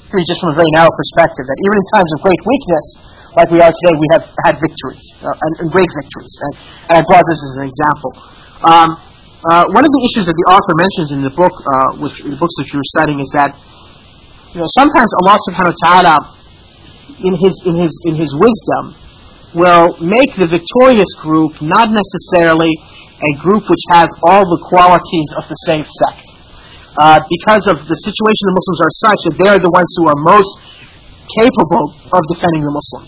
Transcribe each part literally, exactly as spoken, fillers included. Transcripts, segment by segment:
just from a very narrow perspective, that even in times of great weakness, like we are today, we have had victories, uh, and, and great victories. And, and I brought this as an example. Um, uh, one of the issues that the author mentions in the book, uh, which the books that you're studying, is that you know sometimes Allah Subhanahu wa Taala, in his in his in his wisdom, will make the victorious group not necessarily a group which has all the qualities of the same sect, uh, because of the situation the Muslims are such that they are the ones who are most capable of defending the Muslims.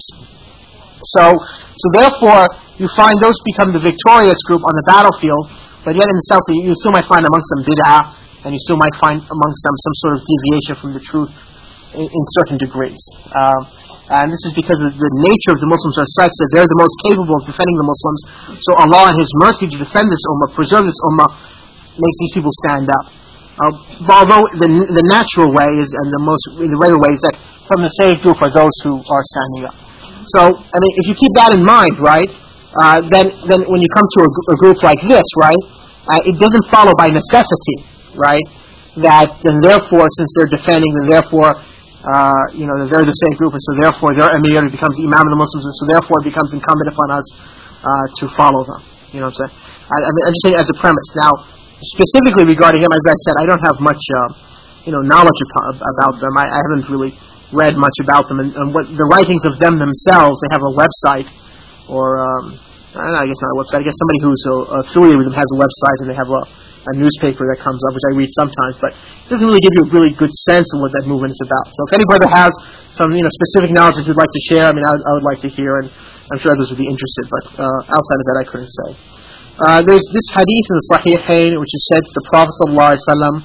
So, so therefore, you find those become the victorious group on the battlefield, but yet in themselves, you still might find amongst them bid'ah, and you still might find amongst them some sort of deviation from the truth in, in certain degrees. Um, and this is because of the nature of the Muslims are such that they're the most capable of defending the Muslims. So Allah, in His mercy to defend this ummah, preserve this ummah, makes these people stand up. Uh, although the the natural way is, and the most the regular way is that from the saved group are those who are standing up. So, I mean, if you keep that in mind, right, uh, then then when you come to a, a group like this, right, uh, it doesn't follow by necessity, right, that then therefore, since they're defending, then therefore, uh, you know, they're the same group, and so therefore their emir becomes imam of the Muslims, and so therefore it becomes incumbent upon us uh, to follow them. You know what I'm saying? I, I mean, I'm just saying as a premise. Now, specifically regarding him, as I said, I don't have much, uh, you know, knowledge about, about them. I, I haven't really read much about them, and, and what the writings of them themselves. They have a website, or um, I don't know, I guess not a website. I guess somebody who's uh, affiliated with them has a website, and they have a, a newspaper that comes up, which I read sometimes. But it doesn't really give you a really good sense of what that movement is about. So if anybody has some, you know, specific knowledge that you'd like to share, I mean, I, I would like to hear, and I'm sure others would be interested. But uh, outside of that, I couldn't say. Uh, there's this hadith in the Sahihain, which is said the Prophet ﷺ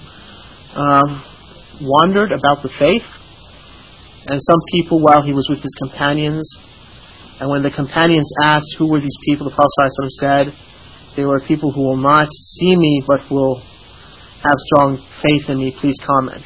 um, wandered about the faith, and some people, while he was with his companions, and when the companions asked who were these people, the Prophet ﷺ said, they were people who will not see me, but will have strong faith in me. Please comment.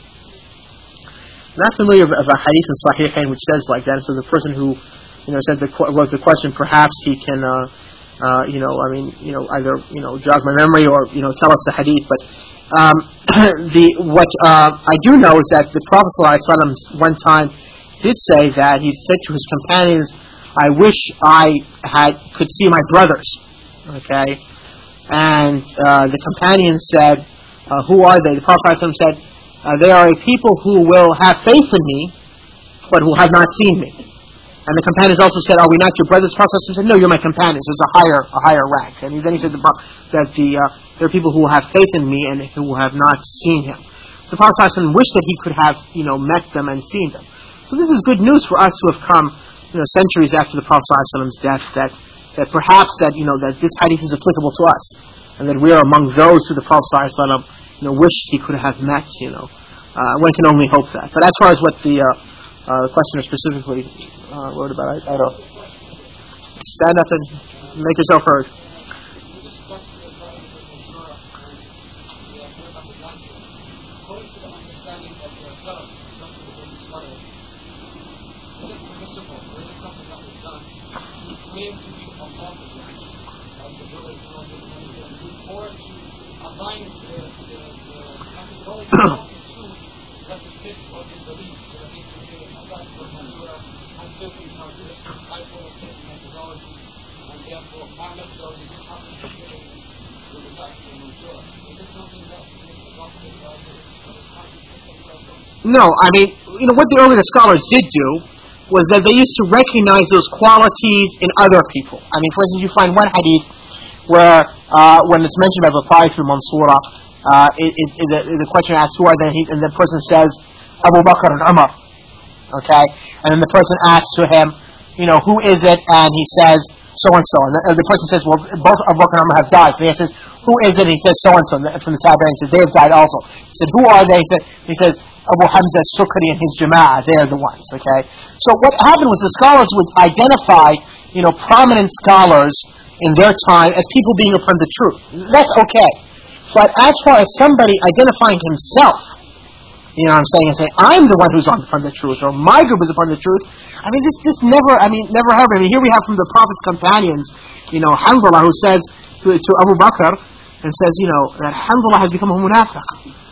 I'm not familiar of a hadith in Sahihain which says like that. So the person who, you know, said the wrote the question, perhaps he can. Uh, Uh, you know, I mean, you know, either, you know, jog my memory or, you know, tell us the hadith. But um, the what uh, I do know is that the Prophet ﷺ one time did say that he said to his companions, I wish I had could see my brothers. Okay? And uh, the companions said, uh, who are they? The Prophet ﷺ said, uh, they are a people who will have faith in me, but who have not seen me. And the companions also said, "Are we not your brothers?" The Prophet said, "No, you're my companions." It was a higher, a higher rank. And then he said the, that the uh, there are people who have faith in me and who have not seen him. So the Prophet wished that he could have, you know, met them and seen them. So this is good news for us who have come, you know, centuries after the Prophet's death. That that perhaps that you know that this hadith is applicable to us, and that we are among those who the Prophet, you know, wished he could have met. You know, uh, one can only hope that. But as far as what the uh, Uh, the questioner specifically uh, wrote about, I, I don't. Stand up and make yourself heard. No, I mean, you know, what the earlier scholars did do was that they used to recognize those qualities in other people. I mean, for instance, you find one hadith where, uh, when it's mentioned about the Ta'if al-Mansura, uh, it, it, it, the, the question asks, who are they? And the person says, Abu Bakr and Umar. Okay? And then the person asks to him, you know, who is it? And he says, so-and-so. And the, and the person says, well, both Abu Bakr and Umar have died. So he says, who is it? And he says, so-and-so. From the Tabi'in, he says, they have died also. He said, who are they? He said, he says Abu Hamza Sukri and his Jama'ah, they're the ones, okay? So what happened was the scholars would identify, you know, prominent scholars in their time as people being upon the truth. That's okay. But as far as somebody identifying himself, you know what I'm saying, and saying, I'm the one who's on upon the truth, or my group is upon the truth, I mean, this this never, I mean, never happened. I mean, here we have from the Prophet's companions, you know, Hanzala, who says to, to Abu Bakr, and says, you know, that Hanzala has become a munafiq.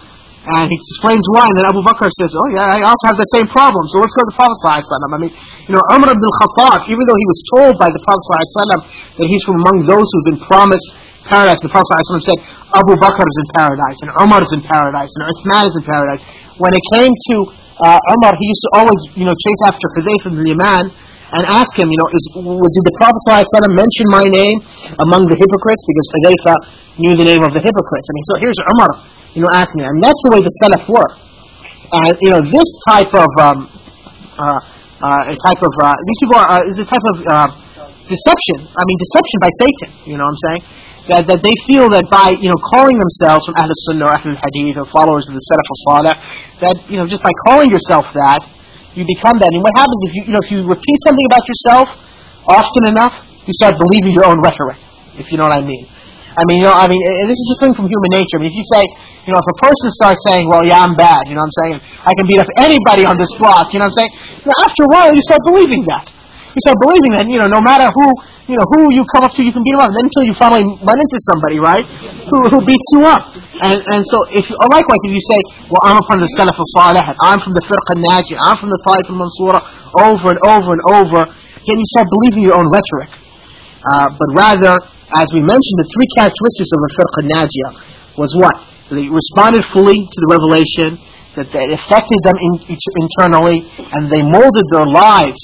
And he explains why, and then Abu Bakr says, oh yeah, I also have the same problem, so let's go to the Prophet ﷺ. I mean, you know, Umar ibn al-Khattab, even though he was told by the Prophet ﷺ that he's from among those who've been promised paradise, the Prophet ﷺ said, Abu Bakr is in paradise, and Umar is in paradise, and Uthman is in paradise. When it came to uh, Umar, he used to always, you know, chase after Hudayfa ibn Yaman, and ask him, you know, is, did the Prophet ﷺ mention my name among the hypocrites? Because Hudayfa knew the name of the hypocrites. I mean, so here's Umar, you know, asking him. And that's the way the Salaf were. And, you know, this type of, um, uh, uh, a type of, uh, these people are, uh, is a type of uh, deception. I mean, deception by Satan, you know what I'm saying? That, that they feel that by, you know, calling themselves from Ahl Sunnah or Ahl Hadith or followers of the Salaf al-Salih, that, you know, just by calling yourself that, you become that. And what happens if you, you know, if you repeat something about yourself often enough, you start believing your own rhetoric, if you know what I mean. I mean, you know, I mean, this is just something from human nature. I mean, if you say, you know, if a person starts saying, well, yeah, I'm bad, you know what I'm saying, I can beat up anybody on this block, you know what I'm saying, you know, after a while, you start believing that. You start believing that, you know, no matter who, you know, who you come up to, you can beat them up. And then until you finally run into somebody, right, who, who beats you up. And and so, if likewise, if you say, well, I'm from the Salaf al-Salih, I'm from the Firqa al-Najiyah, I'm from the Taif al-Mansura, over and over and over, then you start believing your own rhetoric. Uh, but rather, as we mentioned, the three characteristics of the Firqa al-Najiyah was what? They responded fully to the revelation, that it affected them in, internally, and they molded their lives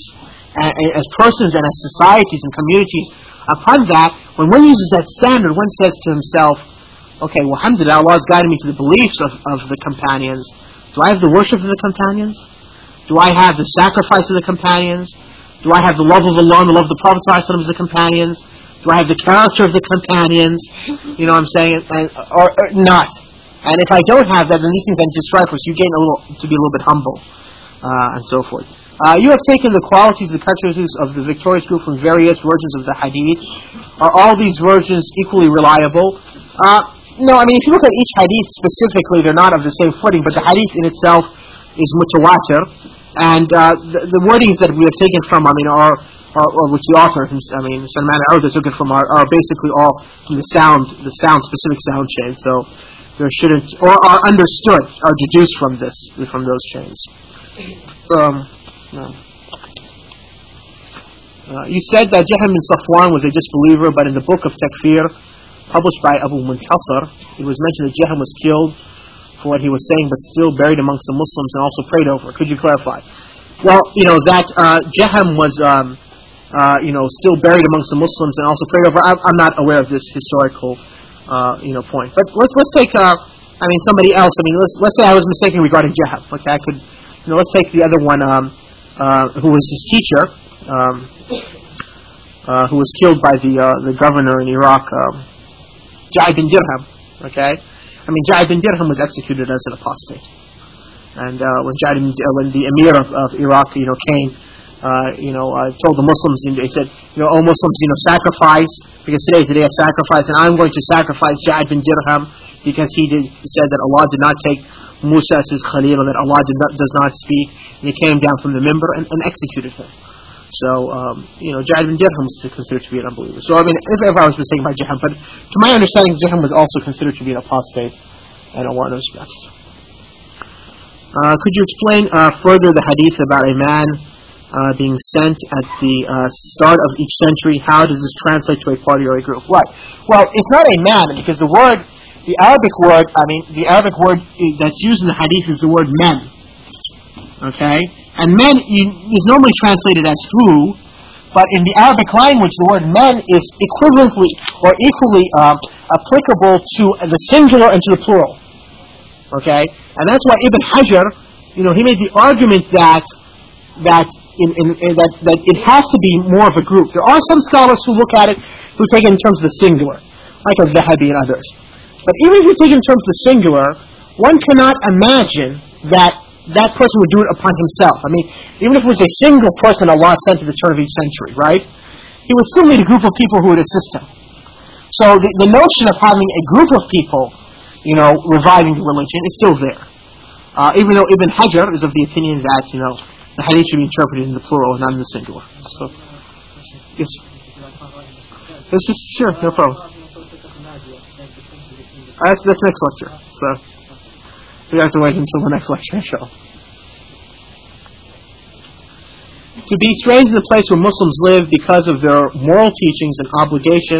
as persons and as societies and communities upon that. When one uses that standard, one says to himself, okay, well, alhamdulillah, Allah has guided me to the beliefs of, of the companions. Do I have the worship of the companions? Do I have the sacrifice of the companions? Do I have the love of Allah and the love of the Prophet ﷺ as the companions? Do I have the character of the companions? You know what I'm saying? And, or, or not. And if I don't have that, then these things I need to strive for, so you gain a little, to be a little bit humble, uh, and so forth. Uh, you have taken the qualities, the characteristics of the victorious group from various versions of the hadith. Are all these versions equally reliable? Uh, no, I mean, if you look at each hadith specifically, they're not of the same footing, but the hadith in itself is mutawatir, and uh, the, the wordings that we have taken from, I mean, are, are, or which the author, I mean, Salman al-Auda took it from, are, are basically all from the sound, the sound, specific sound chain, so there shouldn't, or are understood, are deduced from this, from those chains. Um... No. Uh, you said that Jahm bin Safwan was a disbeliever, but in the book of Takfir, published by Abu Muntasir, it was mentioned that Jahm was killed for what he was saying, but still buried amongst the Muslims and also prayed over. Could you clarify? Well, you know, that uh, Jahm was, um, uh, you know, still buried amongst the Muslims and also prayed over. I, I'm not aware of this historical, uh, you know, point. But let's let's take, uh, I mean, somebody else. I mean, let's let's say I was mistaken regarding Jahm. Okay, I could, you know, let's take the other one. Um, Uh, who was his teacher, um, uh, who was killed by the uh, the governor in Iraq, um, Ja'id bin Dirham. Okay, I mean Ja'id bin Dirham was executed as an apostate, and uh, when Ja'id bin, uh, when the emir of, of Iraq, you know, came, uh, you know, uh, told the Muslims, and they said, you know, oh Muslims, you know, sacrifice, because today is the day of sacrifice, and I'm going to sacrifice Ja'id bin Dirham because he did he said that Allah did not take Musa as his Khalil, and that Allah did not, does not speak, and he came down from the minbar and, and executed him. So, um, you know, Ja'id bin Dirham was considered to be an unbeliever. So, I mean, if ever I was mistaken by Jahm, but to my understanding, Jahm was also considered to be an apostate, and Allah knows best. Uh, could you explain uh, further the hadith about a man uh, being sent at the uh, start of each century? How does this translate to a party or a group? Right. Well, it's not a man, because the word, the Arabic word, I mean, the Arabic word that's used in the hadith is the word men. Okay? And men is normally translated as true, but in the Arabic language, the word men is equivalently or equally um, applicable to the singular and to the plural. Okay? And that's why Ibn Hajar, you know, he made the argument that that in, in, in that that it has to be more of a group. There are some scholars who look at it who take it in terms of the singular, like al-Dhahabi and others. But even if you take it in terms of the singular, one cannot imagine that that person would do it upon himself. I mean, even if it was a single person Allah sent at the turn of each century, right? He would still need a group of people who would assist him. So the, the notion of having a group of people, you know, reviving the religion is still there. Uh, even though Ibn Hajar is of the opinion that, you know, the hadith should be interpreted in the plural and not in the singular. So, yes. This is, sure, no problem. Uh, that's, that's next lecture. So, So you have to wait until the next lecture, inshallah. To be strange in the place where Muslims live because of their moral teachings and obligation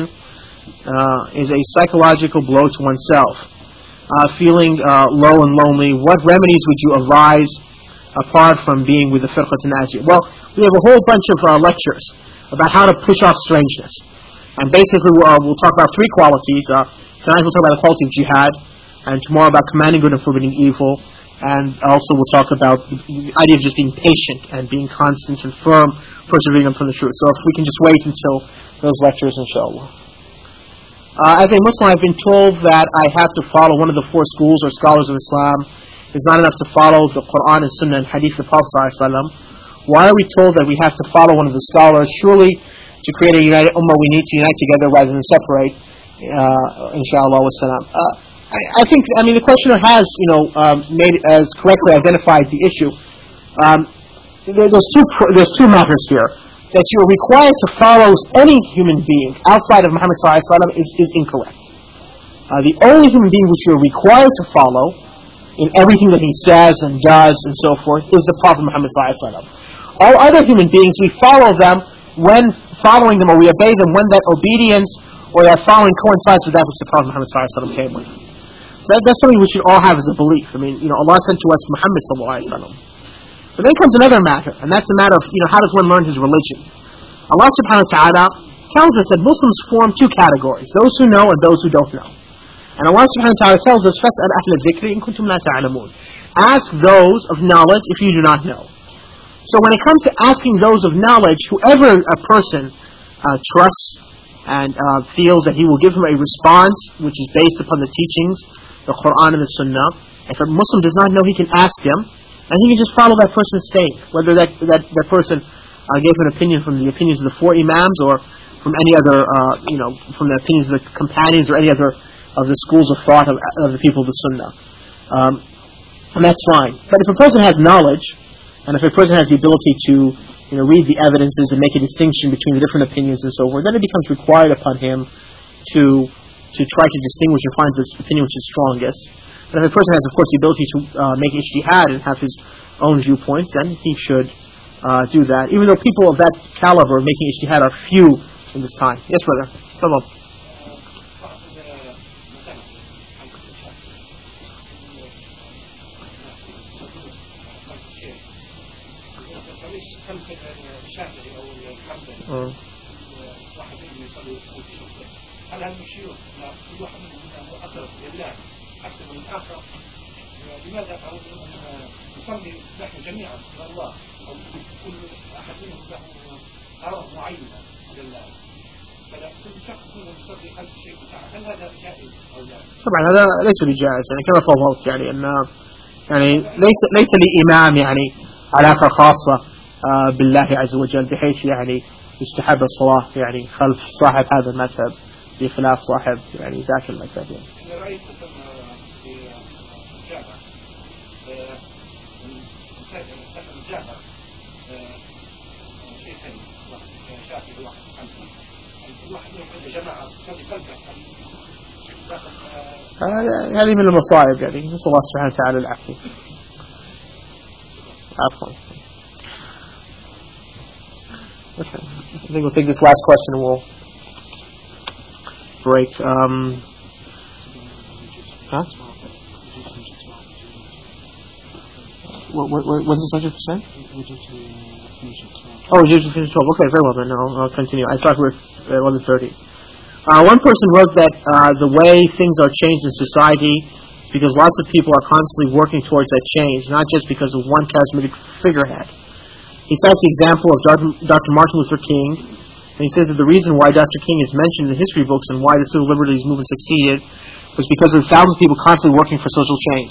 uh, is a psychological blow to oneself. Uh, feeling uh, low and lonely, what remedies would you advise apart from being with the Firqat an-Najiyah? Well, we have a whole bunch of uh, lectures about how to push off strangeness. And basically uh, we'll talk about three qualities. Uh, tonight we'll talk about the quality of jihad, and tomorrow about commanding good and forbidding evil, and also we'll talk about the idea of just being patient and being constant and firm, persevering upon the truth. So if we can just wait until those lectures, inshallah. Uh, as a Muslim, I've been told that I have to follow one of the four schools or scholars of Islam. It's not enough to follow the Quran and Sunnah and Hadith of the Prophet ﷺ. Why are we told that we have to follow one of the scholars? Surely, to create a united ummah, we need to unite together rather than separate. Uh, inshallah wa salam. Uh, I, I think, I mean, the questioner has, you know, um, made as correctly identified the issue. Um, there, there's two there's two matters here. That you're required to follow any human being outside of Muhammad sallallahu alaihi wasallam is, is incorrect. Uh, the only human being which you're required to follow in everything that he says and does and so forth is the Prophet Muhammad sallallahu alaihi wasallam. All other human beings, we follow them when following them, or we obey them when that obedience or that following coincides with that which the Prophet Muhammad sallallahu alaihi wasallam came with. So that, that's something we should all have as a belief. I mean, you know, Allah sent to us Muhammad sallallahu alaihi wasallam. But then comes another matter, and that's the matter of, you know, how does one learn his religion? Allah subhanahu wa ta'ala tells us that Muslims form two categories, those who know and those who don't know. And Allah subhanahu wa ta'ala tells us, فَاسْأَلْ أَهْلَ الذِّكْرِ إِن كُنتُمْ لَا تَعْلَمُونَ. Ask those of knowledge if you do not know. So when it comes to asking those of knowledge, whoever a person uh, trusts and uh, feels that he will give him a response which is based upon the teachings, the Quran and the Sunnah, if a Muslim does not know, he can ask him, and he can just follow that person's state, whether that that, that person uh, gave an opinion from the opinions of the four imams or from any other, uh, you know, from the opinions of the companions or any other of the schools of thought of, of the people of the Sunnah. Um, and that's fine. But if a person has knowledge, and if a person has the ability to, you know, read the evidences and make a distinction between the different opinions and so forth, then it becomes required upon him to to try to distinguish and find the opinion which is strongest. But if a person has, of course, the ability to uh, make ijtihad and have his own viewpoints, then he should uh, do that. Even though people of that caliber making ijtihad are few in this time. Yes, brother. Come on. Uh. هل هالمشير كل واحد منهم أقرب لله أكثر من الآخر؟ لماذا تعودون أن نصلي نحن جميعا إلى الله أو كل أحد منهم له أراء معينة لله؟ فلا كل شخص منهم يصلي خلف شيء بتاعه، هل هذا جائز أو لا؟ طبعا هذا ليس بجائز، يعني كما فضلت، يعني أن يعني ليس ليس لإمام يعني علاقة خاصة بالله عز وجل بحيث يعني يستحب الصلاة يعني خلف صاحب هذا المذهب بخلاف صاحب يعني ذاك المذهب. يعني. أنا رأيت في الجامعة الجامعة شيخين شافعي واحد حنفي، كل واحد منهم عنده جماعة تصلي خلفه. هذه من المصائب، يعني نسأل الله سبحانه وتعالى العافية. عفوا. Okay. I think we'll take this last question and we'll break. Um, huh? What, what, what's the subject percent? Oh, we're due to finish twelve. Okay, very well then. I'll, I'll continue. I thought we were at eleven thirty. Uh, one person wrote that uh, the way things are changed in society is because lots of people are constantly working towards that change, not just because of one charismatic figurehead. He cites the example of Doctor Martin Luther King, and he says that the reason why Doctor King is mentioned in the history books and why the civil liberties movement succeeded was because of thousands of people constantly working for social change.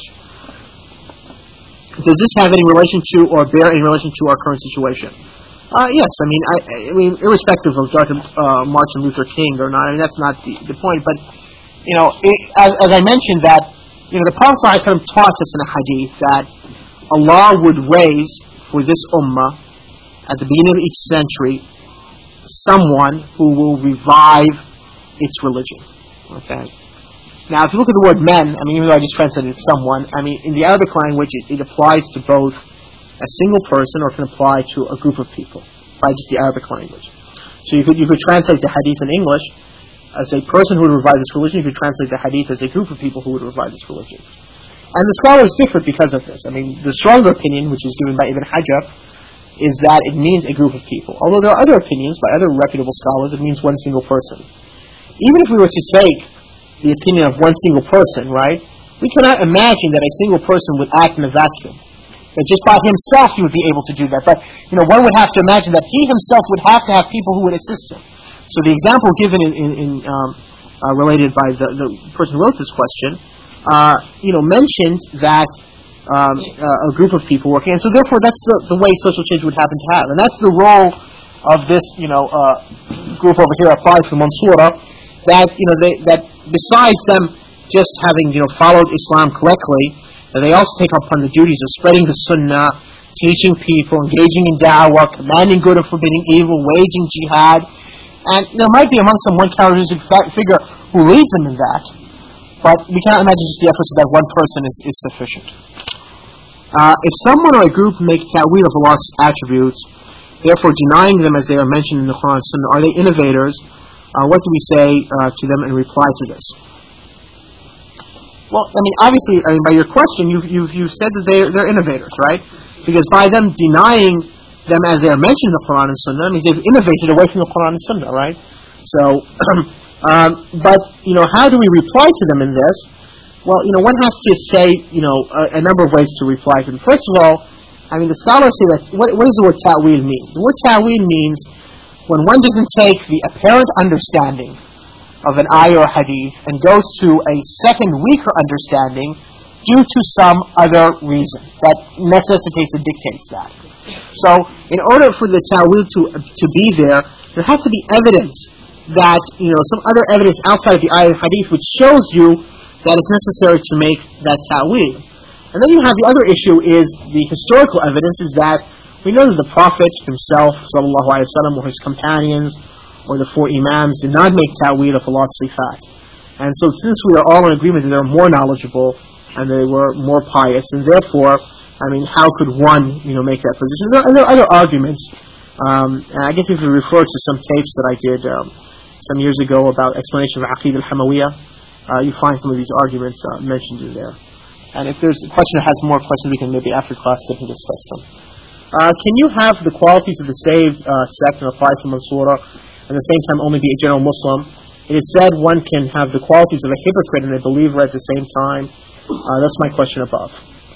Does this have any relation to or bear any relation to our current situation? Uh, yes, I mean, I, I mean, irrespective of Doctor Uh, Martin Luther King or not, I mean, that's not the, the point. But you know, it, as, as I mentioned, that you know, the Prophet ﷺ taught us in a hadith that Allah would raise for this ummah at the beginning of each century someone who will revive its religion. Okay, Now, if you look at the word men, I mean, even though I just translated someone, I mean, in the Arabic language, it, it applies to both a single person or can apply to a group of people by just the Arabic language. So you could you could translate the hadith in English as a person who would revive this religion. You could translate the hadith as a group of people who would revive this religion. And the scholars differ because of this. I mean, the stronger opinion, which is given by Ibn Hajar, is that it means a group of people. Although there are other opinions by other reputable scholars, it means one single person. Even if we were to take the opinion of one single person, right, we cannot imagine that a single person would act in a vacuum. That just by himself he would be able to do that. But, you know, one would have to imagine that he himself would have to have people who would assist him. So the example given in, in, in um, uh, related by the, the person who wrote this question, uh, you know, mentioned that um, uh, a group of people working, and so therefore that's the, the way social change would happen to have. And that's the role of this, you know, uh, group over here, applied for Mansura, that, you know, they, that besides them just having, you know, followed Islam correctly, that they also take upon the duties of spreading the Sunnah, teaching people, engaging in da'wah, commanding good or forbidding evil, waging jihad. And there might be amongst them one charismatic figure who leads them in that, but we cannot imagine just the efforts of that one person is, is sufficient. Uh, if someone or a group make ta'wil of Allah's attributes, therefore denying them as they are mentioned in the Quran and Sunnah, are they innovators? Uh, what do we say uh, to them in reply to this? Well, I mean, obviously, I mean, by your question, you've, you've, you've said that they're, they're innovators, right? Because by them denying them as they are mentioned in the Quran and Sunnah, means they've innovated away from the Quran and Sunnah, right? So, um, but, you know, how do we reply to them in this? Well, you know, one has to say, you know, a, a number of ways to reply to them. First of all, I mean, the scholars say that, what, what does the word ta'wil mean? The word ta'wil means when one doesn't take the apparent understanding of an ayah or hadith and goes to a second weaker understanding due to some other reason that necessitates or dictates that. So, in order for the ta'wil to to be there, there has to be evidence that, you know, some other evidence outside of the ayah or hadith which shows you that it's necessary to make that ta'wil. And then you have the other issue is the historical evidence is that we know that the Prophet himself, sallallahu alaihi wasallam, or his companions, or the four imams did not make ta'wil of Allah's sifat. And so since we are all in agreement that they were more knowledgeable and they were more pious, and therefore, I mean, how could one, you know, make that position? There are, there are other arguments. Um, and I guess if we refer to some tapes that I did um, some years ago about explanation of Aqid al-Hamawiyah, uh, you find some of these arguments uh, mentioned in there. And if there's a question that has more questions, we can maybe after class sit and discuss them. Uh, can you have the qualities of the saved uh, sect and apply to Mansura, at the same time only be a general Muslim? It is said one can have the qualities of a hypocrite and a believer at the same time. Uh, that's my question above.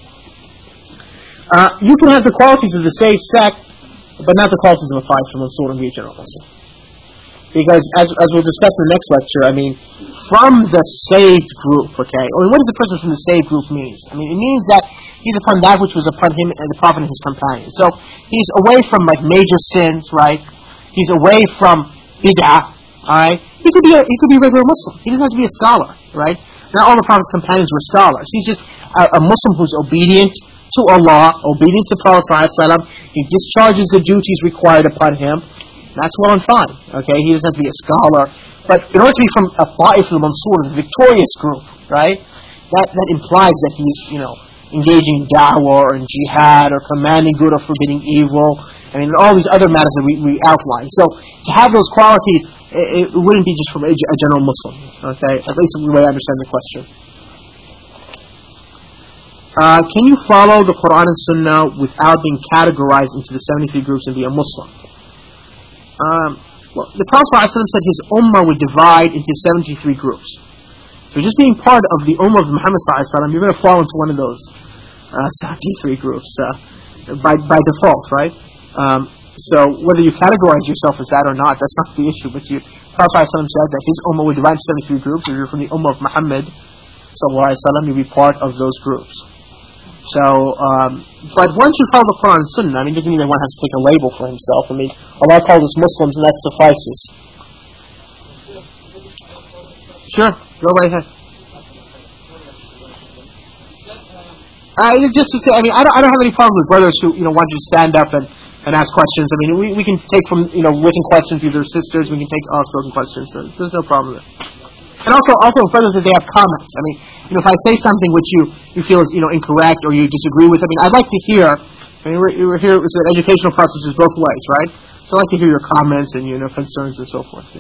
Uh, you can have the qualities of the saved sect, but not the qualities of a five from Mansura and be a general Muslim. Because, as as we'll discuss in the next lecture, I mean, from the saved group, okay? I mean, what does a person from the saved group mean? I mean, it means that he's upon that which was upon him and the Prophet and his companions. So, he's away from, like, major sins, right? He's away from bid'ah, alright? He could be a, he could be a regular Muslim. He doesn't have to be a scholar, right? Not all the Prophet's companions were scholars. He's just a, a Muslim who's obedient to Allah, obedient to the Prophet ﷺ. He discharges the duties required upon him. That's well and fine, okay? He doesn't have to be a scholar. But in order to be from a Ta'if al-Mansur, the victorious group, right? That that implies that he's, you know, engaging in da'wah or in jihad or commanding good or forbidding evil. I mean, all these other matters that we, we outlined. So, to have those qualities, it, it wouldn't be just from a, a general Muslim, okay? At least the way I understand the question. Uh, can you follow the Quran and Sunnah without being categorized into the seventy-three groups and be a Muslim? Um, well, the Prophet ﷺ said his ummah would divide into seventy-three groups. So just being part of the ummah of Muhammad ﷺ, you're going to fall into one of those uh, seventy-three groups uh, by by default, right? Um, so whether you categorize yourself as that or not, that's not the issue. But you, the Prophet ﷺ said that his ummah would divide into seventy-three groups. If you're from the ummah of Muhammad ﷺ, you'll be part of those groups. So, um, but once you follow the Quran and Sunnah, I mean, it doesn't mean that one has to take a label for himself. I mean, Allah called us Muslims, and that suffices. Sure, go right ahead. Uh, just to say, I mean, I don't, I don't have any problem with brothers who, you know, want you to stand up and, and ask questions. I mean, we, we can take from, you know, written questions, either sisters, we can take outspoken questions, so there's no problem there. And also, also, brothers, if they have comments. I mean, you know, if I say something which you, you feel is, you know, incorrect or you disagree with, I mean, I'd like to hear. I mean, we're, we're here. It's an educational process is both ways, right? So I'd like to hear your comments and, you know, concerns and so forth. Yeah.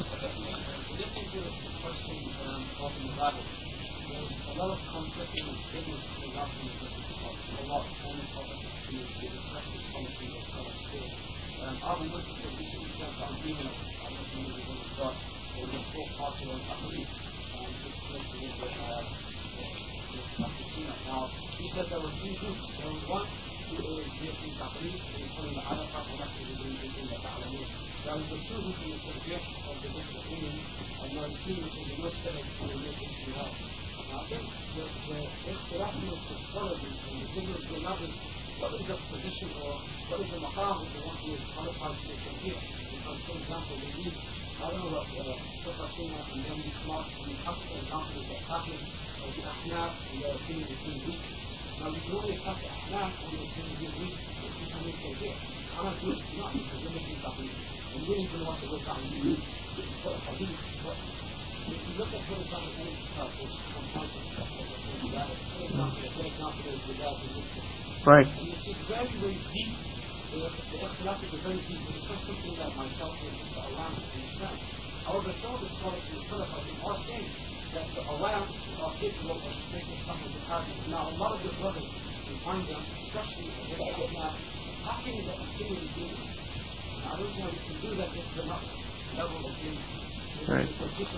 Now, he said there were three groups. There was one who is making taqlid, and he's putting the alaqa, and that's what he's doing the ta'lamin. There was the two who is the of the different opinions, and there was three which is the mujtahid who is making ijtihad. Now, I think the ikhtilaf in the scholars and the difference in others, what is the position or what is the maqam of the one who is qualified to make taqlid? Because, for example, they use, I don't know what Sufasina and then these smart and practical examples that happen of the Ahnaf and their opinion between weak. Now, you can only attack the Ahnaf on the opinion between weak if you can make taqlid. I'm not doing it not because they're making taqlid. And we even want to look at the for a hadith. But if you look at, for example, any stuff which complies with stuff like that, for example, for example, there's the guy who looks at it. Right. And you see very, very deep. The ikhtilaf is very deep. It's not something that myself and the Awam understand. However, some of the scholars in the Salaf are saying that the Awam are capable of making some of the hadith. Now, a lot of the brothers, you find them, especially if they're now attacking the opinion of the I don't know if you can do that if they're not level of things. Right.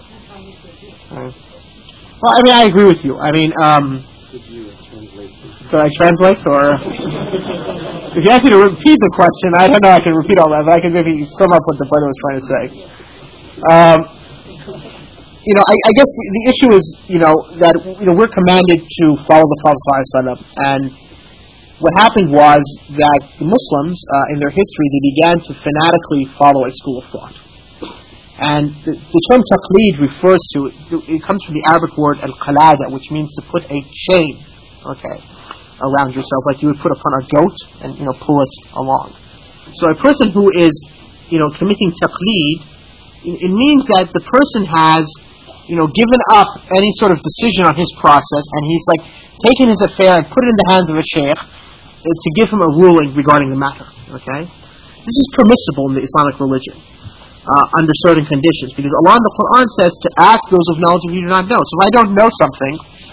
Right. Well, I mean, I agree with you. I mean, um... Could you translate? Could I translate, or... If you ask me to repeat the question, I don't know I can repeat all that, but I can maybe sum up what the brother was trying to say. Um, you know, I, I guess the, the issue is, you know, that, you know, we're commanded to follow the Prophet ﷺ, and what happened was that the Muslims, uh, in their history, they began to fanatically follow a school of thought. And the, the term taqlid refers to, it comes from the Arabic word al-qalada, which means to put a chain, okay, around yourself, like you would put upon a goat and, you know, pull it along. So a person who is, you know, committing taqlid, it, it means that the person has, you know, given up any sort of decision on his process, and he's like taken his affair and put it in the hands of a sheikh to give him a ruling regarding the matter. Okay, this is permissible in the Islamic religion uh, under certain conditions, because Allah in the Quran says to ask those of knowledge if you do not know. So if I don't know something,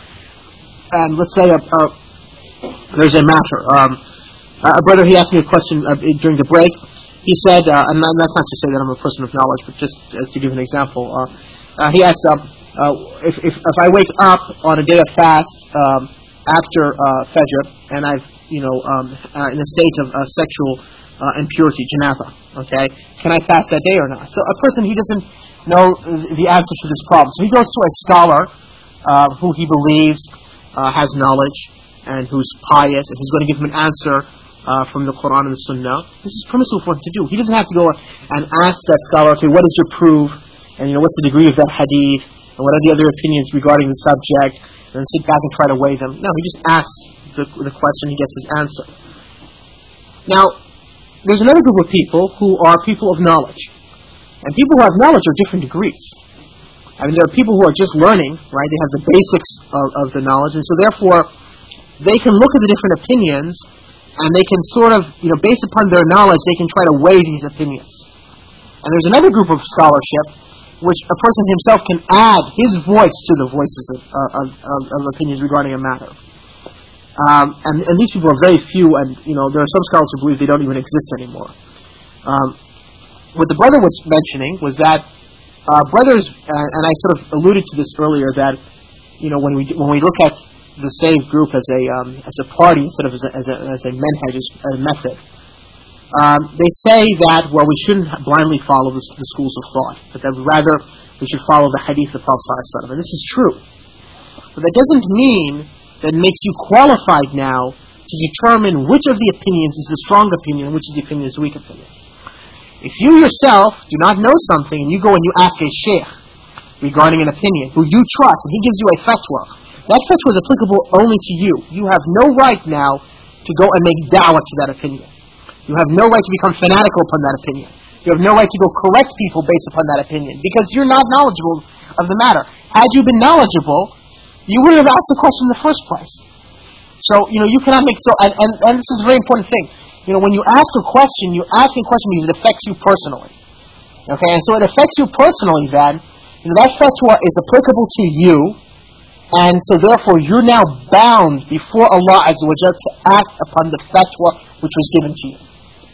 and let's say a, a, there's a matter, um, a brother he asked me a question uh, during the break. He said, uh, and that's not to say that I'm a person of knowledge, but just as to give an example. Uh, uh, he asked, uh, uh, if, if if I wake up on a day of fast um, after uh, Fajr, and I've you know, um, uh, in a state of uh, sexual uh, impurity, janaba, okay, can I fast that day or not? So a person, he doesn't know the answer to this problem. So he goes to a scholar uh, who he believes uh, has knowledge and who's pious, and he's going to give him an answer uh, from the Quran and the Sunnah. This is permissible for him to do. He doesn't have to go and ask that scholar, okay, what is your proof? And, you know, what's the degree of that hadith? And what are the other opinions regarding the subject? And then sit back and try to weigh them. No, he just asks The, the question, he gets his answer. Now, there's another group of people who are people of knowledge. And people who have knowledge are different degrees. I mean, there are people who are just learning, right? They have the basics of, of the knowledge, and so therefore, they can look at the different opinions, and they can sort of, you know, based upon their knowledge, they can try to weigh these opinions. And there's another group of scholarship, which a person himself can add his voice to the voices of, of, of, of opinions regarding a matter. Um, and, and these people are very few, and you know there are some scholars who believe they don't even exist anymore. Um, what the brother was mentioning was that uh, brothers, uh, and I sort of alluded to this earlier, that you know when we when we look at the Save group as a um, as a party instead of as a as a, as a manhaj, as a method, um, they say that well we shouldn't blindly follow the, the schools of thought, but that rather we should follow the hadith of the Prophet ﷺ. And this is true, but that doesn't mean that makes you qualified now to determine which of the opinions is the strong opinion and which is the opinion is the weak opinion. If you yourself do not know something and you go and you ask a sheikh regarding an opinion who you trust and he gives you a fatwa, that fatwa is applicable only to you. You have no right now to go and make da'wah to that opinion. You have no right to become fanatical upon that opinion. You have no right to go correct people based upon that opinion because you're not knowledgeable of the matter. Had you been knowledgeable, you wouldn't have asked the question in the first place. So, you know, you cannot make, so, and, and, and this is a very important thing. You know, when you ask a question, you're asking a question because it affects you personally. Okay, and so it affects you personally then, you know, that fatwa is applicable to you, and so therefore you're now bound before Allah Azza wa Jalla to act upon the fatwa which was given to you.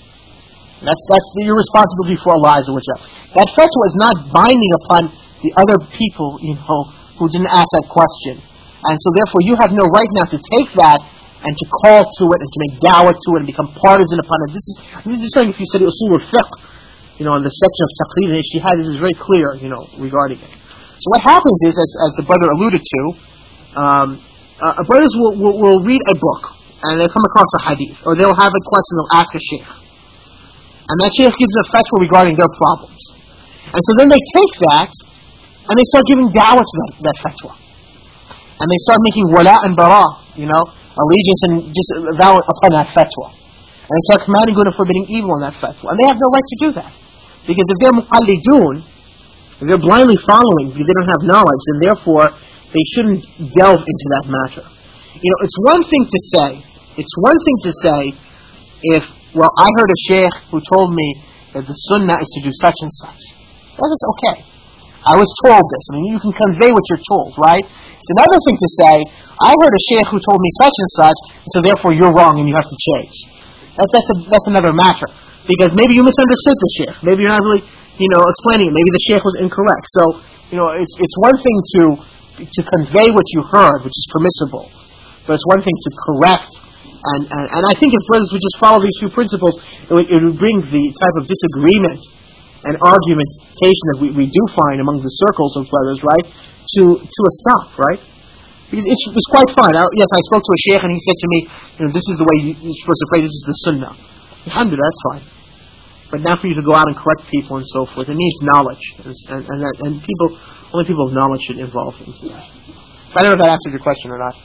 That's, that's your responsibility before Allah Azza wa Jalla. That fatwa is not binding upon the other people, you know, who didn't ask that question. And so therefore you have no right now to take that and to call to it and to make da'wah to it and become partisan upon it. This is this is something if you study usul al-fiqh, you know, in the section of taqlid and ijtihad, this is very clear, you know, regarding it. So what happens is, as, as the brother alluded to, um, uh, brothers will, will, will read a book and they'll come across a hadith, or they'll have a question, they'll ask a sheikh. And that sheikh gives a fatwa regarding their problems. And so then they take that and they start giving da'wah to that, that fatwa. And they start making wala and bara, you know, allegiance and just vow upon that fatwa. And they start commanding good and forbidding evil in that fatwa. And they have no right to do that. Because if they're muqallidun, if they're blindly following because they don't have knowledge, then therefore they shouldn't delve into that matter. You know, it's one thing to say, it's one thing to say, if, well, I heard a sheikh who told me that the sunnah is to do such and such. That is okay. I was told this. I mean, you can convey what you're told, right? It's another thing to say, I heard a sheikh who told me such and such, and so therefore you're wrong and you have to change. That, that's, a, that's another matter. Because maybe you misunderstood the sheikh. Maybe you're not really, you know, explaining it. Maybe the sheikh was incorrect. So, you know, it's it's one thing to to convey what you heard, which is permissible. But it's one thing to correct. And, and, and I think if brothers would just follow these few principles, it would, it would bring the type of disagreement and argumentation that we, we do find among the circles of brothers, right, to to a stop, right? Because it's, it's quite fine. I, yes, I spoke to a sheikh and he said to me, you know, this is the way you, you're supposed to pray, this is the sunnah. Alhamdulillah, that's fine. But now for you to go out and correct people and so forth, it needs knowledge. And, and, that, and people, only people of knowledge should involve in that. I don't know if that answered your question or not.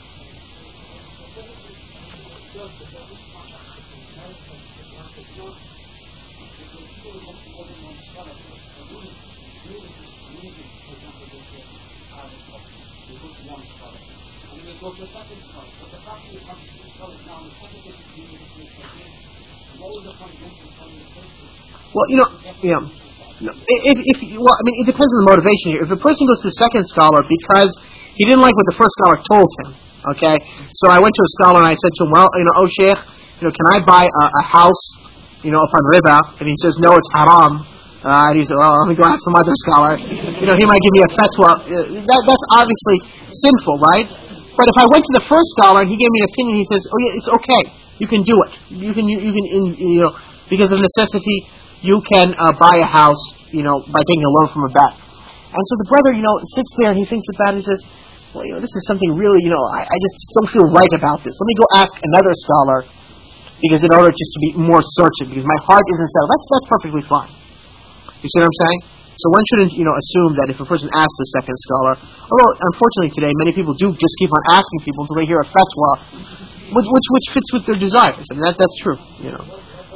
Well, you know, yeah. No, if, if, well, I mean, it depends on the motivation here. If a person goes to the second scholar because he didn't like what the first scholar told him, okay? So I went to a scholar and I said to him, well, you know, oh, Sheikh, you know, can I buy a, a house, you know, upon riba? And he says, no, it's haram. Uh, and he said, well, let me go ask some other scholar. You know, he might give me a fatwa. Uh, that, that's obviously sinful, right? But if I went to the first scholar and he gave me an opinion, he says, oh, yeah, it's okay. You can do it. You can, you, you can, in, you know, because of necessity, you can uh, buy a house, you know, by taking a loan from a bank. And so the brother, you know, sits there and he thinks about it and he says, well, you know, this is something really, you know, I, I just don't feel right about this. Let me go ask another scholar, because in order just to be more certain, because my heart isn't settled. That's, that's perfectly fine. You see what I'm saying? So one shouldn't, you know, assume that if a person asks a second scholar, although unfortunately today many people do just keep on asking people until they hear a fatwa, which which, which fits with their desires. I mean, that that's true, you know.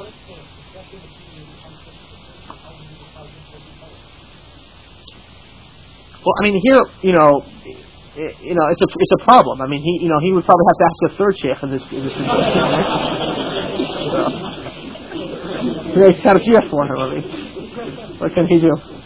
Well, I mean, here, you know, it, you know, it's a it's a problem. I mean, he, you know, he would probably have to ask a third sheikh in this in this situation. Right? So, it's tarjih for him. I mean, what can he do?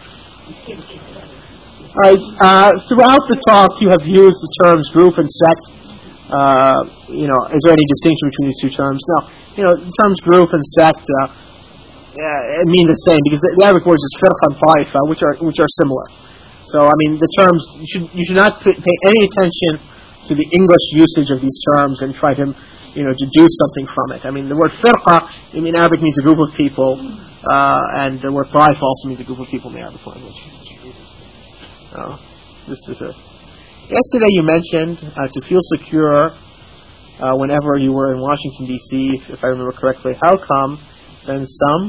All right. Uh, throughout the talk, you have used the terms group and sect. Uh, you know, is there any distinction between these two terms? No. You know, the terms group and sect uh, uh, mean the same because the, the Arabic words is firqa and ta'ifa, which are which are similar. So, I mean, the terms, you should, you should not pay any attention to the English usage of these terms and try to, you know, deduce something from it. I mean, the word firqa in Arabic means a group of people, uh, and the word ta'if also means a group of people in the Arabic language. Uh, this is a... Yesterday you mentioned uh, to feel secure uh, whenever you were in Washington, D C, if, if I remember correctly. How come then some...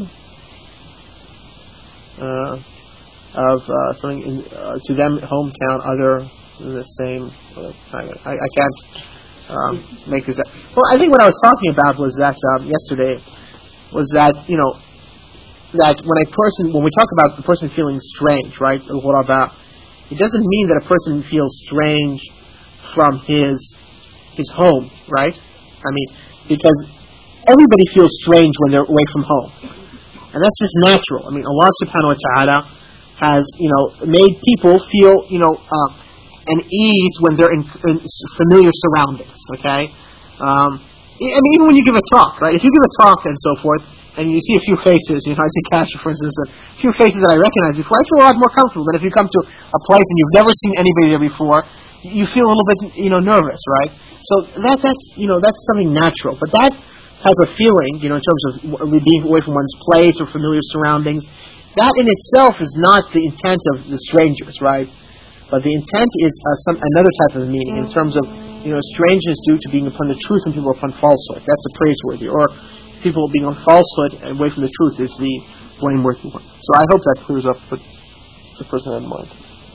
Uh, of uh, something in, uh, to them hometown other than the same uh, I, I can't um, make this up. Well, I think what I was talking about was that um, yesterday was that, you know, that when a person when we talk about the person feeling strange, right, about it doesn't mean that a person feels strange from his his home, right? I mean, because everybody feels strange when they're away from home. And that's just natural. I mean, Allah subhanahu wa ta'ala has, you know, made people feel, you know, uh, an ease when they're in, in familiar surroundings, okay? Um, I mean, even when you give a talk, right? If you give a talk and so forth, and you see a few faces, you know, I see Kasha, for instance, a few faces that I recognize before, I feel a lot more comfortable than if you come to a place and you've never seen anybody there before, you feel a little bit, you know, nervous, right? So that that's, you know, that's something natural. But that type of feeling, you know, in terms of being away from one's place or familiar surroundings, that in itself is not the intent of the strangers, right? But the intent is uh, some another type of meaning in terms of, you know, strangeness due to being upon the truth and people upon falsehood. That's a praiseworthy. Or people being on falsehood and away from the truth is the blameworthy one. So I hope that clears up what the person had in mind.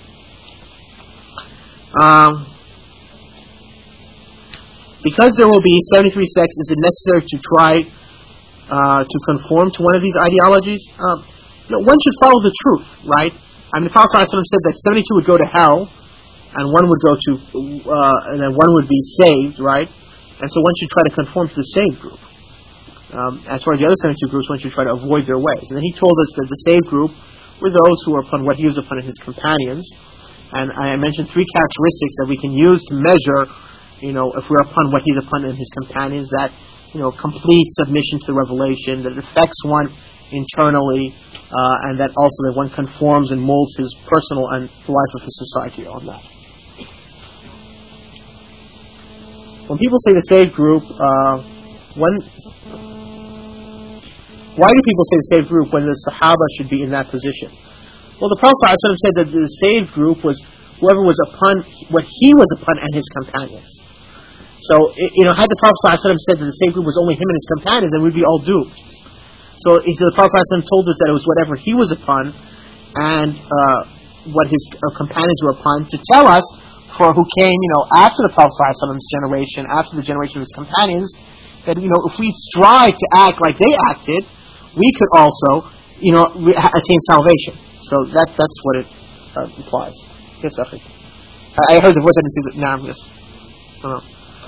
Um, because there will be seventy-three sects, is it necessary to try uh, to conform to one of these ideologies? Um, no, one should follow the truth, right? I mean, the Prophet ﷺ said that seventy-two would go to hell, and one would go to, uh, and then one would be saved, right? And so one should try to conform to the saved group. Um, as far as the other seventy-two groups, one should try to avoid their ways. And then he told us that the saved group were those who were upon what he was upon and his companions. And I mentioned three characteristics that we can use to measure, you know, if we're upon what he's upon and his companions, that, you know, complete submission to the revelation, that it affects one internally, uh, and that also that one conforms and molds his personal and the life of his society on that. When people say the saved group, uh, when, why do people say the saved group when the Sahaba should be in that position? Well, the Prophet ﷺ said that the saved group was whoever was upon what he was upon and his companions. So, you know, had the Prophet ﷺ said that the saved group was only him and his companions, then we'd be all doomed. So, so the Prophet ﷺ told us that it was whatever he was upon and uh, what his uh, companions were upon, to tell us, for who came, you know, after the Prophet ﷺ's generation, after the generation of his companions, that, you know, if we strive to act like they acted, we could also, you know, re- attain salvation. So that that's what it uh, implies. Yes, Akhi. I, I heard the voice. I didn't see the. No, yes. So no.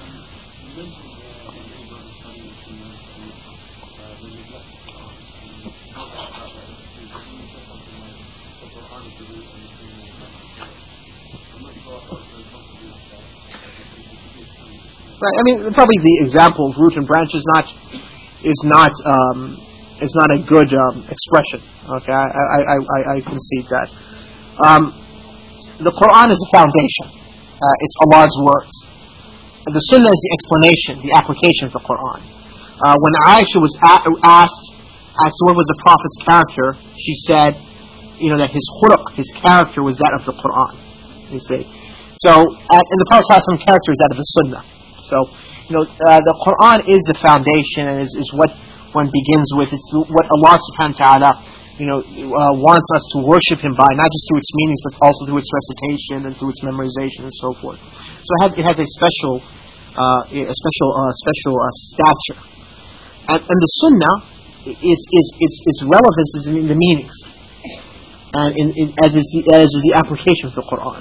Right. I mean, probably the example of root and branch is not is not. Um, It's not a good um, expression. Okay, I, I, I, I concede that. Um, the Quran is the foundation. Uh, it's Allah's words. The Sunnah is the explanation, the application of the Quran. Uh, when Aisha was a- asked as to what was the Prophet's character, she said, you know, that his khuluq, his character, was that of the Quran. You see, so uh, and the Prophet's character is that of the Sunnah. So, you know, uh, the Quran is the foundation and is, is what one begins with. It's what Allah subhanahu wa ta'ala, you know, uh, wants us to worship Him by, not just through its meanings, but also through its recitation and through its memorization and so forth. So it has, it has a special, uh, a special, uh, special uh, stature. And, and the Sunnah, is, is, its, its relevance is in the meanings, and in, in, as is the, as is the application of the Quran.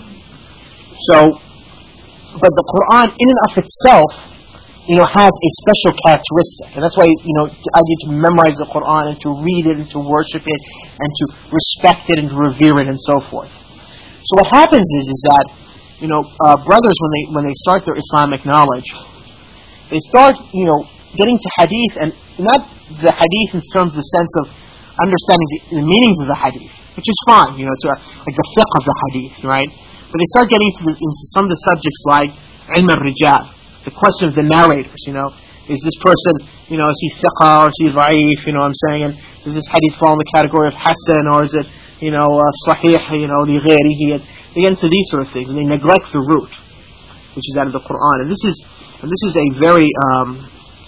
So, but the Quran in and of itself, you know, has a special characteristic. And that's why, you know, I need to memorize the Quran and to read it and to worship it and to respect it and to revere it and so forth. So what happens is, is that, you know, uh, brothers, when they when they start their Islamic knowledge, they start, you know, getting to hadith, and not the hadith in terms of the sense of understanding the, the meanings of the hadith, which is fine, you know, to, uh, like the fiqh of the hadith, right? But they start getting into, the, into some of the subjects like ilm al-rijal, the question of the narrators, you know, is this person, you know, is he thiqa or is he da'if, you know what I'm saying, and does this hadith fall in the category of hasan, or is it, you know, uh, sahih, you know, li ghayrihi, and they get into these sort of things, and they neglect the root, which is out of the Quran. And this is, and this is a very, um,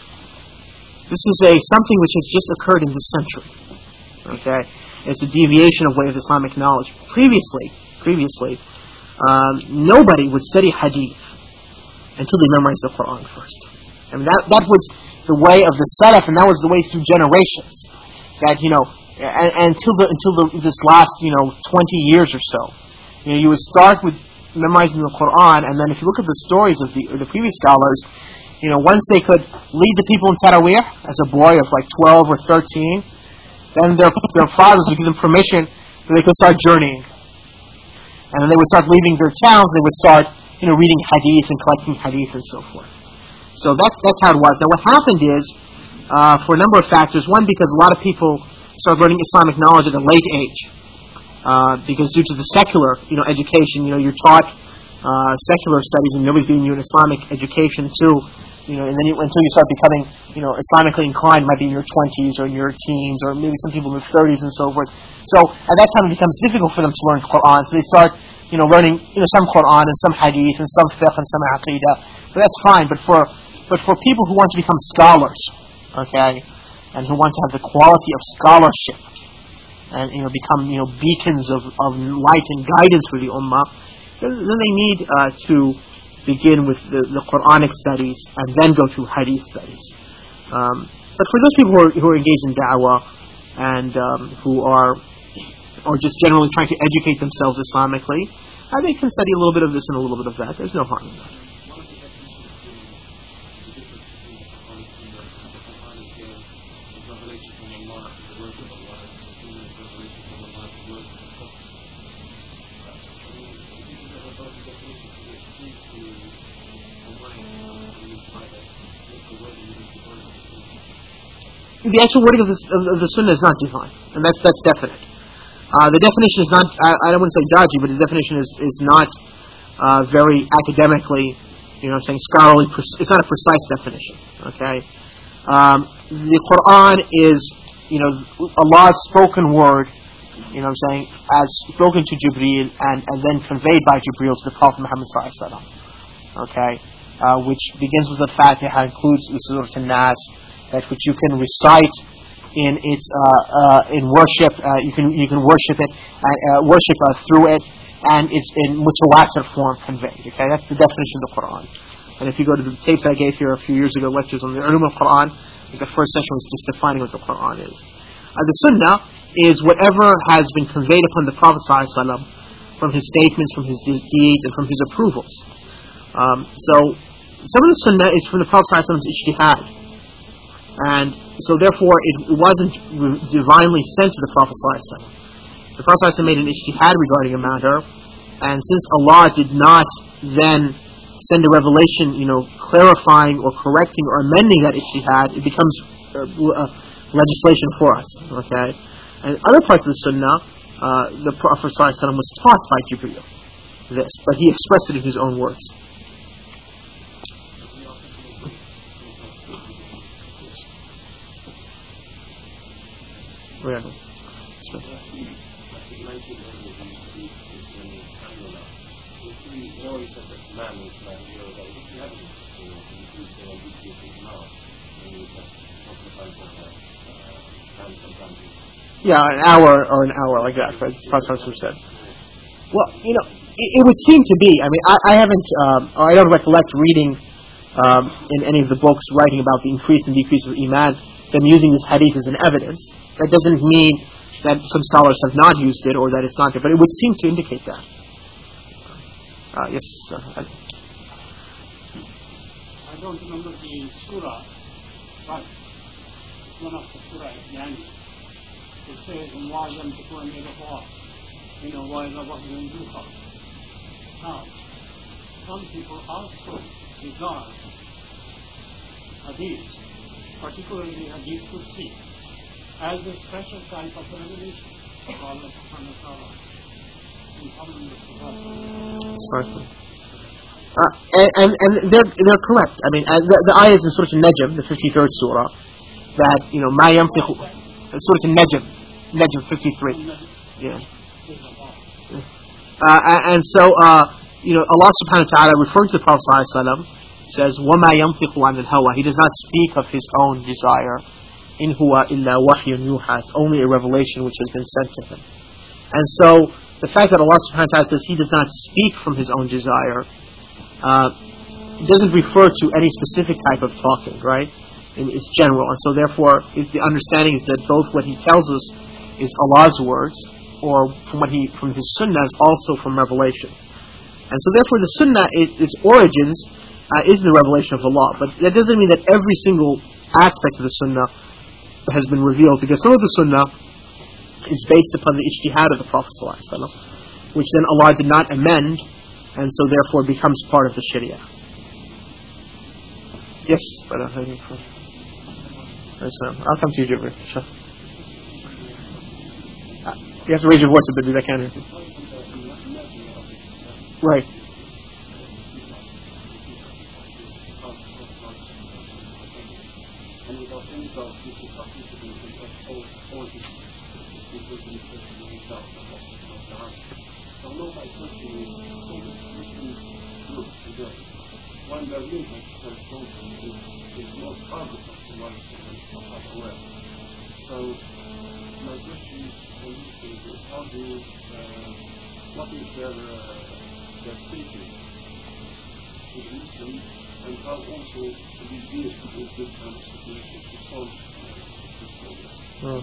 this is a, something which has just occurred in this century, okay, it's a deviation of way of Islamic knowledge. Previously, previously, um, nobody would study hadith until they memorized the Quran first. I mean, that that was the way of the Salaf, and that was the way through generations. That, you know, and, and until the until the, this last, you know, twenty years or so, You know, you would start with memorizing the Quran, and then if you look at the stories of the, of the previous scholars, you know, once they could lead the people in Taraweeh as a boy of like twelve or thirteen, then their their fathers would give them permission that they could start journeying. And then they would start leaving their towns, they would start, you know, reading hadith and collecting hadith and so forth. So that's that's how it was. Now what happened is, uh, for a number of factors, one, because a lot of people started learning Islamic knowledge at a late age. Uh, because due to the secular, you know, education, you know, you're taught uh, secular studies and nobody's giving you an Islamic education too, you know, and then you, until you start becoming, you know, Islamically inclined, might be in your twenties or in your teens, or maybe some people in their thirties and so forth. So at that time it becomes difficult for them to learn Quran, so they start, you know, learning, you know, some Quran and some hadith and some fiqh and some aqidah. But that's fine. But for but for people who want to become scholars, okay, and who want to have the quality of scholarship, and, you know, become, you know, beacons of, of light and guidance for the ummah, then, then they need uh, to begin with the, the Quranic studies and then go to hadith studies. Um, but for those people who are, who are engaged in da'wah and um, who are or just generally trying to educate themselves Islamically, uh, they can study a little bit of this and a little bit of that. There's no harm in that. The actual wording of the, of the Sunnah is not divine, and that's that's definite. Uh, the definition is not, I, I don't want to say dodgy, but his definition is, is not uh, very academically, you know what I'm saying, scholarly, it's not a precise definition, okay? Um, the Quran is, you know, Allah's spoken word, you know what I'm saying, as spoken to Jibreel and, and then conveyed by Jibreel to the Prophet Muhammad sallallahu alaihi wasallam, okay? Uh, which begins with the Fatiha, includes the Surah An-Nas, that which you can recite in its uh, uh, in worship. Uh, you can you can worship it, uh, uh, worship uh, through it, and it's in mutawatir form conveyed. Okay, that's the definition of the Quran. And if you go to the tapes I gave here a few years ago, lectures on the Ulum al-Quran, the first session was just defining what the Quran is. Uh, the Sunnah is whatever has been conveyed upon the Prophet ﷺ from his statements, from his de- deeds, and from his approvals. Um, so some of the Sunnah is from the Prophet ﷺ's ijtihad. And so therefore it wasn't divinely sent to the Prophet ﷺ. The Prophet ﷺ made an ijtihad regarding a matter, and since Allah did not then send a revelation, you know, clarifying or correcting or amending that ijtihad, it becomes uh, uh, legislation for us, okay? And other parts of the Sunnah, uh, the Prophet ﷺ was taught by Jibreel this, but he expressed it in his own words. Yeah. Sure. Yeah, an hour or an hour like that. That's what you said. Well, you know, it, it would seem to be. I mean, I, I haven't, um, or I don't recollect reading um, in any of the books writing about the increase and decrease of iman, them using this hadith as an evidence. That doesn't mean that some scholars have not used it or that it's not there, but it would seem to indicate that. Uh, yes. Uh, I, I don't remember the surah, but one of the surah at the end, it says, "Wa yamtiku an ilahwa, you know, wa ilahwa yamduha." Now, some people also regard hadith, particularly hadith Qudsi, as a special type of revelation of Allah subhanahu wa ta'ala. Uh, and, and, and they're, they're correct. I mean, uh, the, the ayahs in Surah An-Najm, the fifty-third surah, that, you know, ma yamtiku, Surah An-Najm, Najm fifty-three. Yeah. Uh, and so, uh, you know, Allah subhanahu wa ta'ala, referring to the Prophet sallallahu alaihi wasallam, says, وَمَا يَمْتِقُ عَنِ الْهَوَى. He does not speak of his own desire. In huwa illa wahyun yuha. It's only a revelation which has been sent to him. And so, the fact that Allah subhanahu wa ta'ala says he does not speak from his own desire, uh, it doesn't refer to any specific type of talking, right? It's general. And so therefore, if the understanding is that both what he tells us is Allah's words, or from what he from his sunnah is also from revelation. And so therefore the sunnah, it, its origins uh, is the revelation of the law. But that doesn't mean that every single aspect of the sunnah has been revealed, because some of the sunnah is based upon the ijtihad of the Prophet ﷺ, which then Allah did not amend, and so therefore becomes part of the Sharia. Yes, but uh, I'll come to you, Jibreel. Sure. Uh, you have to raise your voice a bit because I can't hear you. Right. One does mean that it's more progress of the one aware. So, my question for you is how do you, uh, what is their, uh, their status with Muslims, and how also to be deal with this kind of situation to solve this problem? Hmm.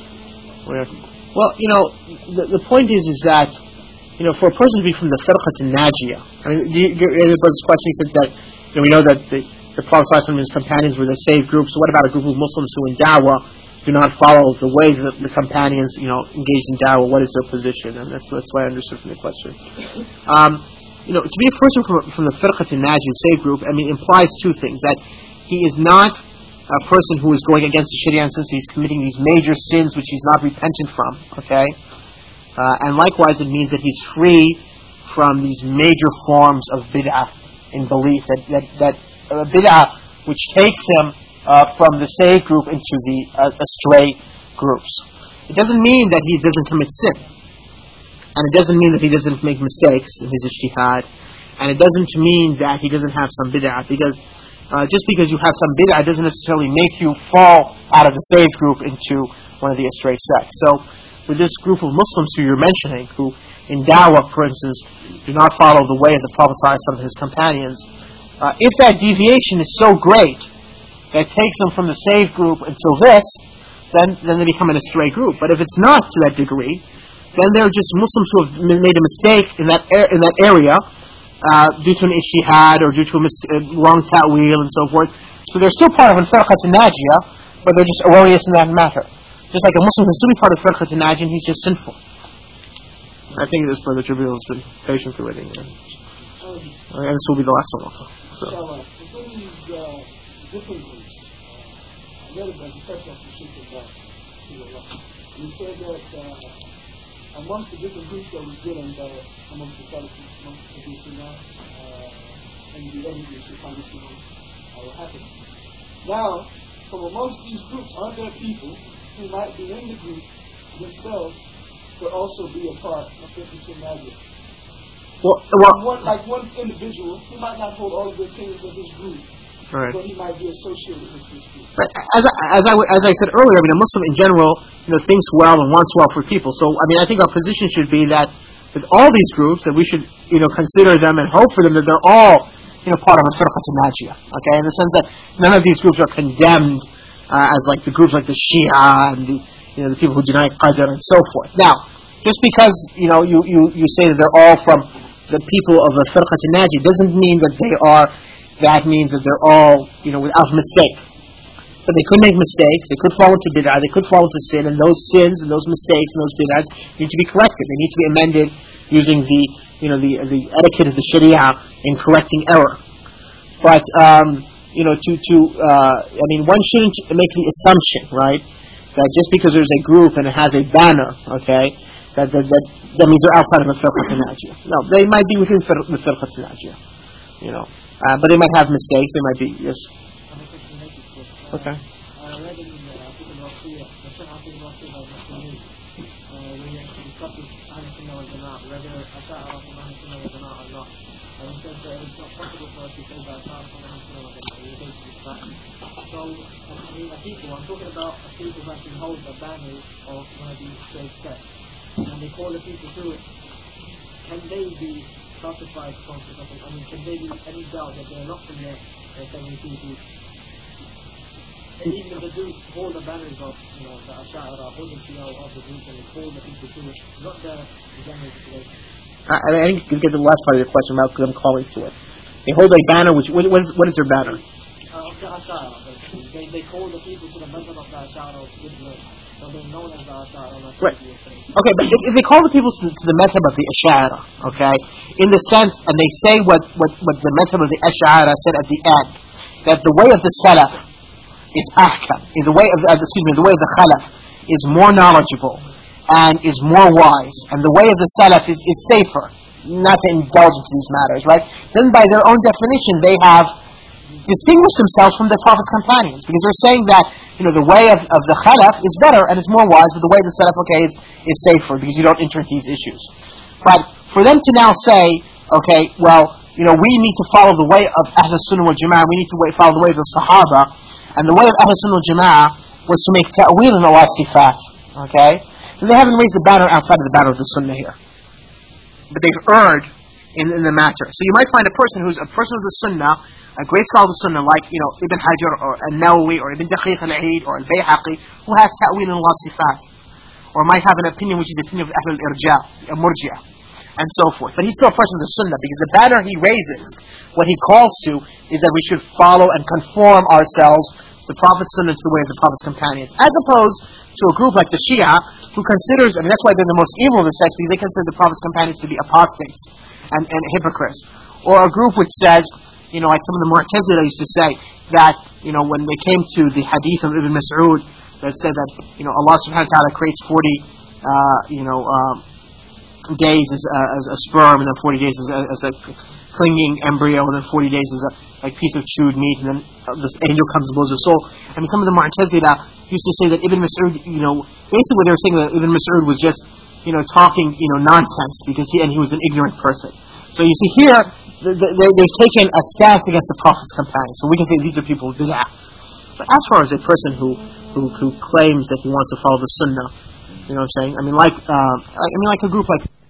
Well, you know, the, the point is, is that, you know, for a person to be from the Firqat al-Najiyah, I mean, you, you, the brother's question, he said that, you know, we know that the, the Prophet ﷺ and his companions were the saved group, so what about a group of Muslims who in da'wah do not follow the way that the companions, you know, engaged in da'wah? What is their position? And that's, that's what I understood from the question. Um, you know, to be a person from, from the Firqat al-Najiyah, saved group, I mean, implies two things: that he is not a person who is going against the Sharia, and since he's committing these major sins which he's not repentant from, okay? Uh, and likewise, it means that he's free from these major forms of bid'ah in belief, that that, that uh, bid'ah which takes him uh, from the saved group into the uh, astray groups. It doesn't mean that he doesn't commit sin, and it doesn't mean that he doesn't make mistakes in his ijtihad, and it doesn't mean that he doesn't have some bid'ah, because uh, just because you have some bid'ah doesn't necessarily make you fall out of the saved group into one of the astray sects. So, with this group of Muslims who you're mentioning, who in da'wah, for instance, do not follow the way of the Prophet ﷺ and his companions, uh, if that deviation is so great that takes them from the saved group until this, then then they become an astray group. But if it's not to that degree, then they're just Muslims who have made a mistake in that er- in that area uh, due to an ijtihad or due to a mis- uh, wrong ta'wil and so forth. So they're still part of al-Firqat al-Najiyah, but they're just erroneous in that matter. Just like a Muslim can still be part of Firqat al-Najiyah, he's just sinful. I think this brother Jibreel has been patient already. Yeah. Um, and this will be the last one also. So. Within these uh, different groups, uh, I read about the first one from Sheikh al-Baqi. He said that uh, amongst the different groups that was given by amongst the Salafis, amongst the Sunnah, uh, and the other groups that come to uh, what happened. Now, from amongst these groups, aren't there people who might be in the group themselves, but also be a part of the Sunnah? Well, well, one, like one individual, he might not hold all of the opinions of his group, right, but he might be associated with this group. But as I, as I as I said earlier, I mean, a Muslim in general, you know, thinks well and wants well for people. So, I mean, I think our position should be that with all these groups, that we should, you know, consider them and hope for them that they're all, you know, part of a Firqat al-Najiyah. Okay, in the sense that none of these groups are condemned uh, as like the groups like the Shia and the, you know, the people who deny Qadr and so forth. Now, just because, you know, you, you, you say that they're all from the people of the Firqat al-Najiyah doesn't mean that they are, that means that they're all, you know, without mistake. But they could make mistakes, they could fall into bid'ah, they could fall into sin, and those sins and those mistakes and those bid'ahs need to be corrected. They need to be amended using the, you know, the the etiquette of the Sharia in correcting error. But, um, you know, to, to uh, I mean, one shouldn't make the assumption, right, that just because there's a group and it has a banner, okay, that that, that, that means they're outside of the Firqat al-Najiyah. No, they might be within the Firqat al-Najiyah, you know. Uh, but they might have mistakes, they might be, yes. Okay. I read in the article about the Sheikh Hafiz Waqi al-Muslimin, where he actually discusses Ahl Sunnah wal Jama'ah, whether Asha'ara from Ahl Sunnah wal Jama'ah or not. And he says that it's not possible for us to say that Asha'ara from Ahl Sunnah wal Jama'ah. We take this back. So, I mean, a people, I'm talking about a people who actually hold the banner of one of these great sects, and they call the people to it. Can they be classified from something? I mean, can there be any doubt that they're not from there, they're seventy people? And even if they do hold the banners of, you know, the Ash'ara, hold the Shia of the group, and they call the people to it, not the general situation. I, I mean, I didn't get the last part of your question about them calling to it. They hold a banner, which, what, what, is, what is their banner? Uh, of the Ash'ara, basically. They, they call the people to the method of the Ash'ara of goodwill. So they're known as the Ash'ara. Right. Okay, but if, if they call the people to, to the method of the Ash'ara, okay, in the sense, and they say what, what, what the method of the Ash'ara said at the end, that the way of the Salaf is ahkam, is the way of the, uh, excuse me, the way of the Khalaf is more knowledgeable and is more wise, and the way of the Salaf is, is safer, not to indulge into these matters, right? Then by their own definition, they have distinguished themselves from the Prophet's companions, because they're saying that, you know, the way of, of the Khalaf is better and is more wise, but the way of the Salaf, okay, is, is safer, because you don't enter into these issues. But for them to now say, okay, well, you know, we need to follow the way of Ahl Sunnah wal Jama'ah, we need to follow the way of the Sahaba, and the way of Ahl Sunnah wal Jama'ah was to make ta'wil in Allah's sifat, okay? And they haven't raised the banner outside of the banner of the Sunnah here. But they've erred in, in the matter. So you might find a person who's a person of the Sunnah, a great scholar of the Sunnah, like, you know, Ibn Hajar, or An-Nawawi, or Ibn Daqiq al-Eid, or Al-Bayhaqi, who has ta'wil in Allah's sifat. Or might have an opinion which is the opinion of Ahl al-Irja, a Murji'ah, and so forth. But he's still a person of the Sunnah, because the banner he raises, what he calls to, is that we should follow and conform ourselves to the Prophet's Sunnah, to the way of the Prophet's companions, as opposed to a group like the Shia, who considers, I mean, that's why they're the most evil of the sects, because they consider the Prophet's companions to be apostates and, and hypocrites. Or a group which says, you know, like some of the Mu'tazila used to say, that, you know, when they came to the hadith of Ibn Mas'ud, that said that, you know, Allah subhanahu wa ta'ala creates forty, uh, you know, um, days as, uh, as a sperm, and then forty days as a, as a clinging embryo, and then forty days as a like piece of chewed meat, and then uh, this angel comes and blows the soul. I mean, some of the Mu'tazila used to say that Ibn Mas'ud, you know, basically they were saying that Ibn Mas'ud was just, you know, talking, you know, nonsense, because he, and he was an ignorant person. So you see here, they, they, they've taken a stance against the Prophet's companions. So we can say these are people of bid'ah. But as far as a person who, who, who claims that he wants to follow the Sunnah, you know what I'm saying? I mean, like, uh, I mean, like a group like